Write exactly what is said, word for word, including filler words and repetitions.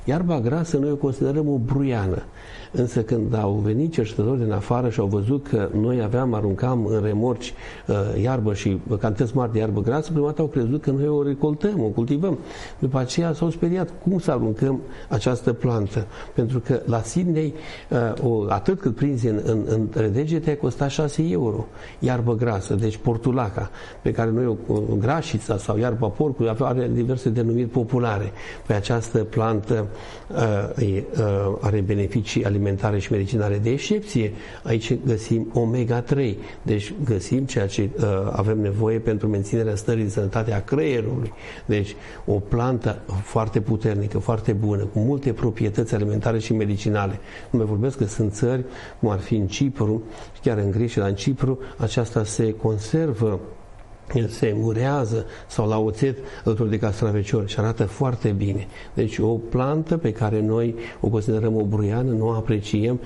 Iarba grasă noi o considerăm o bruiană, însă când au venit cercetători din afară și au văzut că noi aveam, aruncam în remorci uh, iarbă și cantități mari de iarbă grasă, prima dată au crezut că noi o recoltăm, o cultivăm. După aceea s-au speriat cum să aruncăm această plantă, pentru că la Sydney uh, o, atât cât prinzi în, în, în degete costa șase euro, iarbă grasă, deci portulaca, pe care noi o, o grașița sau iarba porcului are diverse denumiri populare. Pe această plantă uh, uh, are beneficii alimentare și medicinare de excepție. Aici găsim omega trei, deci găsim ceea ce uh, avem nevoie pentru menținerea stării de sănătate a creierului. Deci o plantă foarte puternică, foarte bună, cu multe proprietăți alimentare și medicinale. Nu mai vorbesc că sunt țări, cum ar fi în Cipru, chiar în Grecia, dar în Cipru, aceasta se conservă, se murează sau la oțet alături de castraveciori și arată foarte bine. Deci o plantă pe care noi o considerăm o bruiană, nu o apreciem